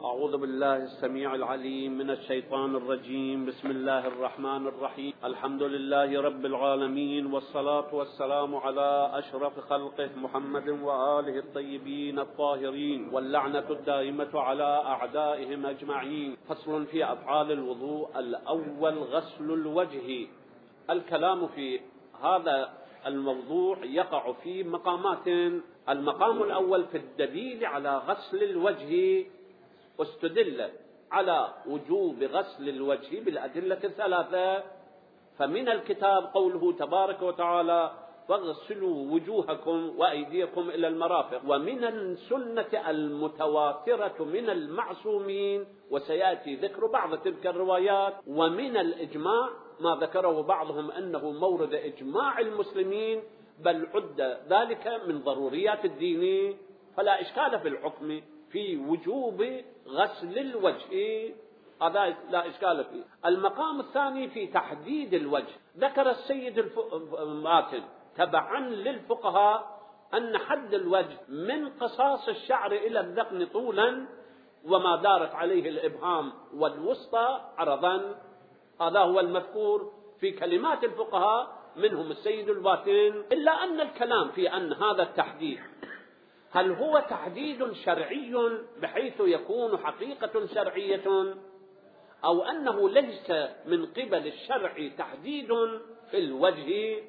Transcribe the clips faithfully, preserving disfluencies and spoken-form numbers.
أعوذ بالله السميع العليم من الشيطان الرجيم. بسم الله الرحمن الرحيم. الحمد لله رب العالمين، والصلاة والسلام على أشرف خلقه محمد وآله الطيبين الطاهرين، واللعنة الدائمة على أعدائهم أجمعين. فصل في أفعال الوضوء. الأول غسل الوجه. الكلام في هذا الموضوع يقع في مقامات. المقام الأول في الدليل على غسل الوجه، واستدل على وجوب غسل الوجه بالأدلة الثلاثة. فمن الكتاب قوله تبارك وتعالى: فاغسلوا وجوهكم وأيديكم إلى المرافق. ومن السنة المتواترة من المعصومين، وسيأتي ذكر بعض تلك الروايات. ومن الإجماع ما ذكره بعضهم أنه مورد إجماع المسلمين، بل عد ذلك من ضروريات الدين، فلا إشكال في الحكم في وجوب غسل الوجه، هذا لا إشكال فيه. المقام الثاني في تحديد الوجه. ذكر السيد الماتن تبعا للفقهاء أن حد الوجه من قصاص الشعر إلى الذقن طولا، وما دارت عليه الإبهام والوسطى عرضا. هذا هو المذكور في كلمات الفقهاء، منهم السيد الباتين. إلا أن الكلام في أن هذا التحديد هل هو تحديد شرعي بحيث يكون حقيقة شرعية، أو أنه ليس من قبل الشرع تحديد في الوجه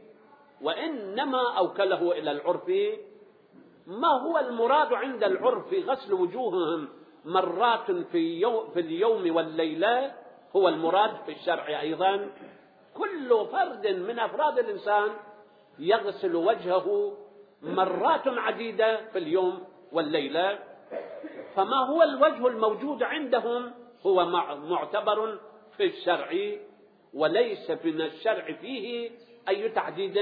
وإنما أوكله إلى العرف. ما هو المراد عند العرف غسل وجوههم مرات في, في اليوم والليلة هو المراد في الشرع أيضا. كل فرد من أفراد الإنسان يغسل وجهه مرات عديدة في اليوم والليلة، فما هو الوجه الموجود عندهم هو معتبر في الشرع، وليس من الشرع فيه أي تحديد.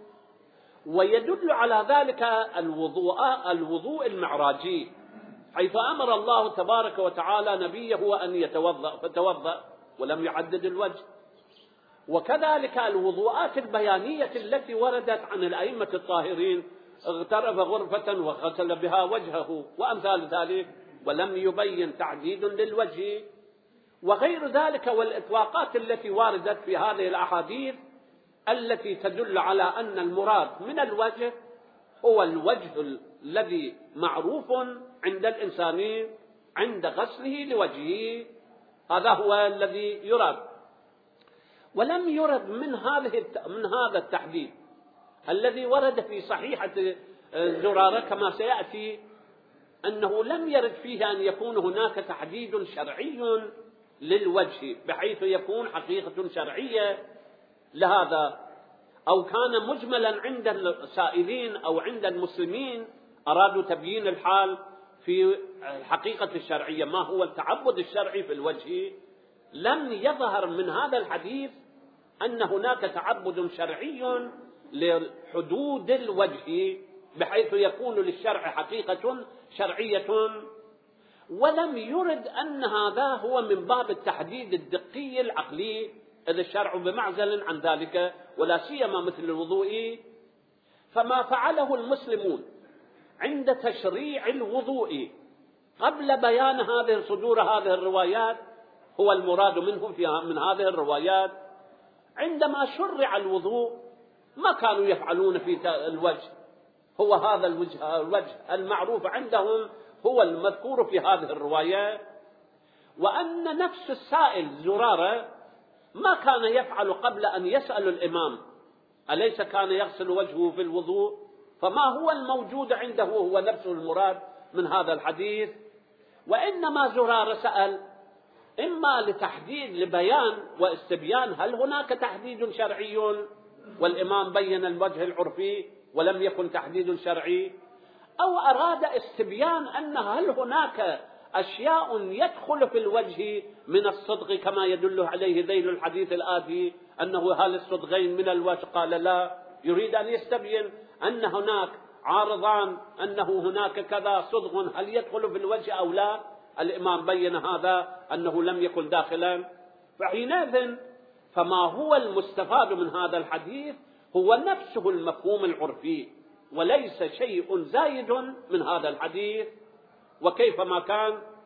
ويدل على ذلك الوضوء الوضوء المعراجي، حيث أمر الله تبارك وتعالى نبيه أن يتوضأ فتوضأ ولم يعدد الوجه. وكذلك الوضوءات البيانية التي وردت عن الأئمة الطاهرين: اغترف غرفة وغسل بها وجهه وأمثال ذلك، ولم يبين تعديد للوجه. وغير ذلك والإطلاقات التي واردت في هذه الأحاديث التي تدل على أن المراد من الوجه هو الوجه الذي معروف عند الإنسان عند غسله لوجهه، هذا هو الذي يراد. ولم يرد من هذه من هذا التحديد الذي ورد في صحيحة زرارة كما سيأتي، أنه لم يرد فيه أن يكون هناك تحديد شرعي للوجه بحيث يكون حقيقة شرعية لهذا، أو كان مجملا عند السائلين أو عند المسلمين أرادوا تبيين الحال في الحقيقة الشرعية، ما هو التعبد الشرعي في الوجه. لم يظهر من هذا الحديث أن هناك تعبد شرعي لحدود الوجه بحيث يكون للشرع حقيقة شرعية. ولم يرد أن هذا هو من باب التحديد الدقي العقلي، إذ الشرع بمعزل عن ذلك، ولا سيما مثل الوضوء. فما فعله المسلمون عند تشريع الوضوء قبل بيان هذه صدور هذه الروايات هو المراد منه في من هذه الروايات. عندما شرع الوضوء ما كانوا يفعلون في الوجه، هو هذا الوجه, الوجه المعروف عندهم هو المذكور في هذه الرواية. وأن نفس السائل زرارة ما كان يفعل قبل أن يسأل الإمام أليس كان يغسل وجهه في الوضوء، فما هو الموجود عنده هو نفسه المراد من هذا الحديث. وإنما زرارة سأل إما لتحديد لبيان واستبيان هل هناك تحديد شرعي، والإمام بين الوجه العرفي ولم يكن تحديد شرعي، أو أراد استبيان أن هل هناك أشياء يدخل في الوجه من الصدغ كما يدل عليه ذيل الحديث الآتي، أنه هل الصدغين من الوجه؟ قال لا، يريد أن يستبين أن هناك عارضان، أنه هناك كذا صدغ هل يدخل في الوجه أو لا. الإمام بين هذا أنه لم يكن داخلا. فحينئذ فما هو المستفاد من هذا الحديث هو نفسه المفهوم العرفي، وليس شيء زايد من هذا الحديث. وكيف ما كان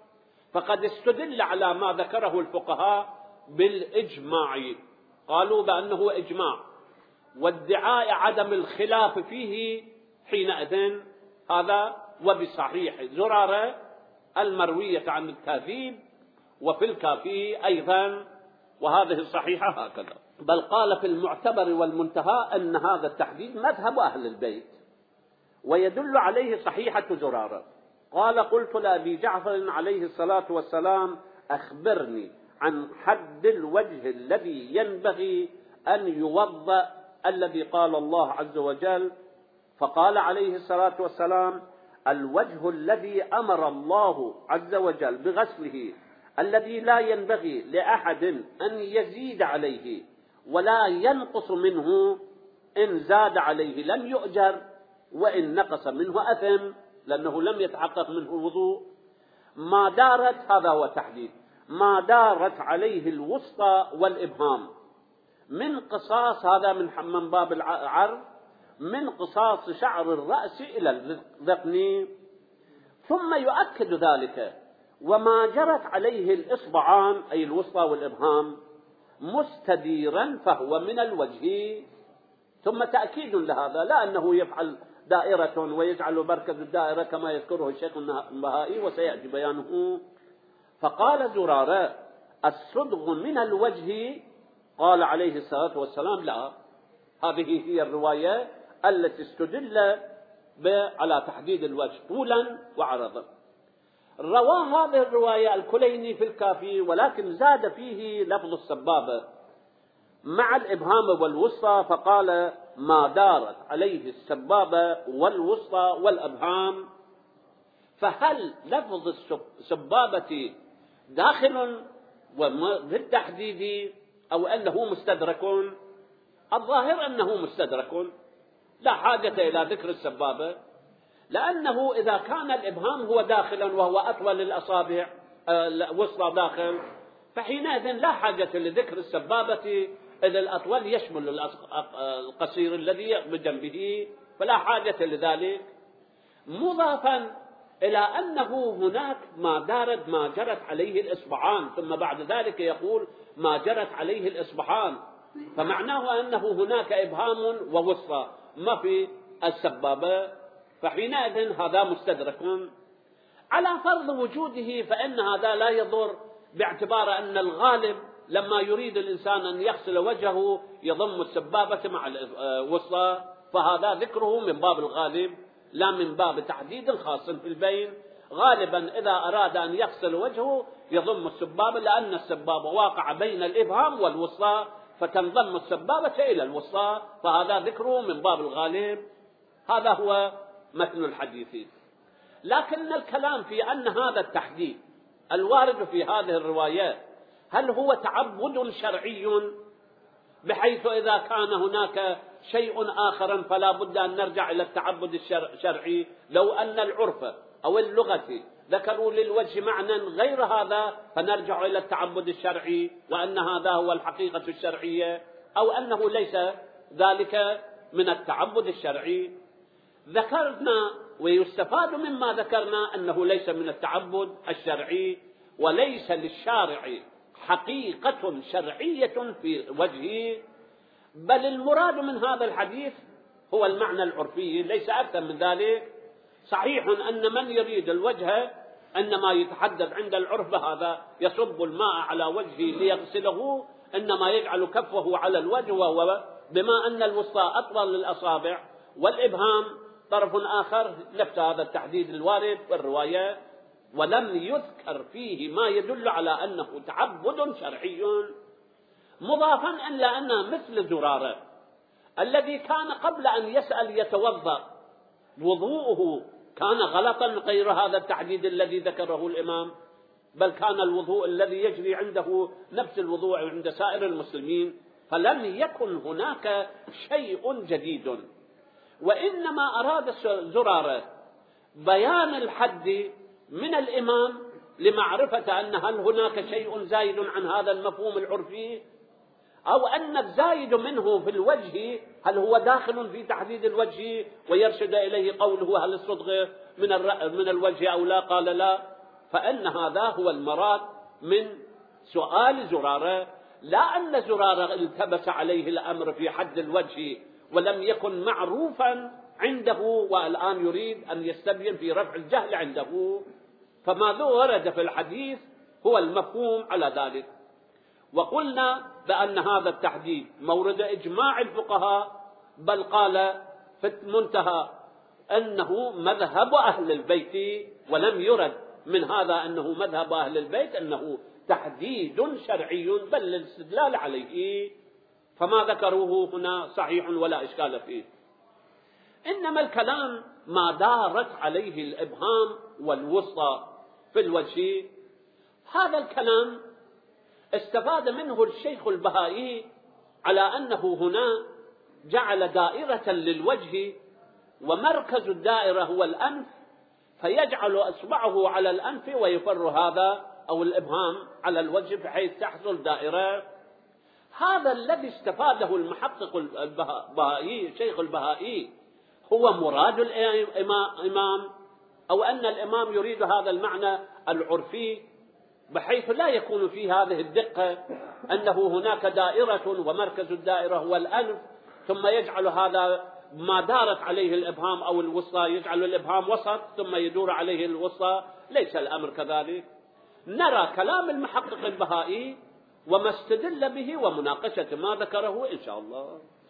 فقد استدل على ما ذكره الفقهاء بالإجماع، قالوا بأنه إجماع، وادعاء عدم الخلاف فيه حينئذ هذا وبصحيح زرارة المروية عن الكاذب وفي الكافي أيضا، وهذه صحيحة هكذا. بل قال في المعتبر والمنتهى أن هذا التحديد مذهب أهل البيت ويدل عليه صحيحة زرارة. قال قلت لأبي جعفر عليه الصلاة والسلام أخبرني عن حد الوجه الذي ينبغي أن يوضأ الذي قال الله عز وجل، فقال عليه الصلاة والسلام الوجه الذي أمر الله عز وجل بغسله الذي لا ينبغي لأحد أن يزيد عليه ولا ينقص منه، إن زاد عليه لم يؤجر وإن نقص منه أثم، لأنه لم يتحقق منه الوضوء. ما دارت، هذا هو تحديد، ما دارت عليه الوسطى والإبهام من قصاص، هذا من من باب العرض، من قصاص شعر الرأس إلى الذقن. ثم يؤكد ذلك وما جرت عليه الإصبعان أي الوسطى والإبهام مستديرا فهو من الوجه. ثم تأكيد لهذا، لا أنه يفعل دائرة ويجعل مركز الدائرة كما يذكره الشيخ النبهائي وسيأتي بيانه. فقال زرارة الصدغ من الوجه، قال عليه الصلاة والسلام لا، هذه هي الرواية التي استدل على تحديد الوجه طولا وعرضا. روى هذه الرواية الكليني في الكافي، ولكن زاد فيه لفظ السبابة مع الإبهام والوسطى، فقال ما دارت عليه السبابة والوسطى والأبهام. فهل لفظ السبابة داخل بالتحديد أو أنه مستدرك؟ الظاهر أنه مستدرك، لا حاجة إلى ذكر السبابة، لأنه إذا كان الإبهام هو داخلا وهو أطول الأصابع الوسطى داخل، فحينئذ لا حاجة لذكر السبابة إذا الأطول يشمل القصير الذي بجنبه، فلا حاجة لذلك. مضافا إلى أنه هناك ما دارت ما جرت عليه الإصبعان، ثم بعد ذلك يقول ما جرت عليه الإصبعان، فمعناه أنه هناك إبهام ووسطى ما في السبابة، فحينئذ هذا مستدرك. على فرض وجوده فإن هذا لا يضر، باعتبار أن الغالب لما يريد الإنسان أن يغسل وجهه يضم السبابة مع الوسطى، فهذا ذكره من باب الغالب لا من باب تحديد خاص في البين. غالبا إذا أراد أن يغسل وجهه يضم السبابة، لأن السبابة واقع بين الإبهام والوسطى، فتنضم السبابة إلى الوسطى، فهذا ذكره من باب الغالب. هذا هو متن الحديث. لكن الكلام في أن هذا التحديد الوارد في هذه الروايات هل هو تعبد شرعي، بحيث إذا كان هناك شيء آخر فلا بد أن نرجع إلى التعبد الشرعي، لو أن العرف أو اللغة ذكروا للوجه معنى غير هذا فنرجع إلى التعبد الشرعي وأن هذا هو الحقيقة الشرعية، أو أنه ليس ذلك من التعبد الشرعي. ذكرنا ويستفاد مما ذكرنا أنه ليس من التعبد الشرعي، وليس للشارع حقيقة شرعية في وجهه، بل المراد من هذا الحديث هو المعنى العرفي، ليس أكثر من ذلك. صحيح أن من يريد الوجه إنما يتحدث عند العرف بهذا، يصب الماء على وجهه ليغسله، إنما يجعل كفه على الوجه، وهو بما أن الوسطى أطول للأصابع والإبهام طرف آخر، نفس هذا التحديد الوارد والرواية، ولم يذكر فيه ما يدل على أنه تعبد شرعي. مضافا إلى أن مثل زرارة الذي كان قبل أن يسأل يتوضأ وضوءه كان غلطا غير هذا التحديد الذي ذكره الإمام، بل كان الوضوء الذي يجري عنده نفس الوضوء عند سائر المسلمين، فلم يكن هناك شيء جديد. وإنما أراد زرارة بيان الحد من الإمام لمعرفة أن هل هناك شيء زايد عن هذا المفهوم العرفي، أو أن الزايد منه في الوجه هل هو داخل في تحديد الوجه ويرشد إليه قوله هل الصدغ من من الوجه أو لا، قال لا. فإن هذا هو المراد من سؤال زرارة، لا أن زرارة التبس عليه الأمر في حد الوجه ولم يكن معروفا عنده والآن يريد أن يستبين في رفع الجهل عنده. فما ورد في الحديث هو المفهوم على ذلك. وقلنا بأن هذا التحديد مورد إجماع الفقهاء، بل قال في المنتهى أنه مذهب أهل البيت، ولم يرد من هذا أنه مذهب أهل البيت، أنه تحديد شرعي بل الاستدلال عليه. فما ذكروه هنا صحيح ولا إشكال فيه، إنما الكلام ما دارت عليه الإبهام والوسطى في الوجه. هذا الكلام استفاد منه الشيخ البهائي على أنه هنا جعل دائرة للوجه ومركز الدائرة هو الأنف، فيجعل أصبعه على الأنف ويفر هذا أو الإبهام على الوجه بحيث تحصل دائرة. هذا الذي استفاده المحقق البهائي الشيخ البهائي هو مراد الإمام، أو أن الإمام يريد هذا المعنى العرفي بحيث لا يكون فيه هذه الدقة، أنه هناك دائرة ومركز الدائرة هو الأنف، ثم يجعل هذا ما دارت عليه الإبهام أو الوسطى يجعل الإبهام وسط ثم يدور عليه الوسطى. ليس الأمر كذلك. نرى كلام المحقق البهائي وما استدل به ومناقشة ما ذكره إن شاء الله.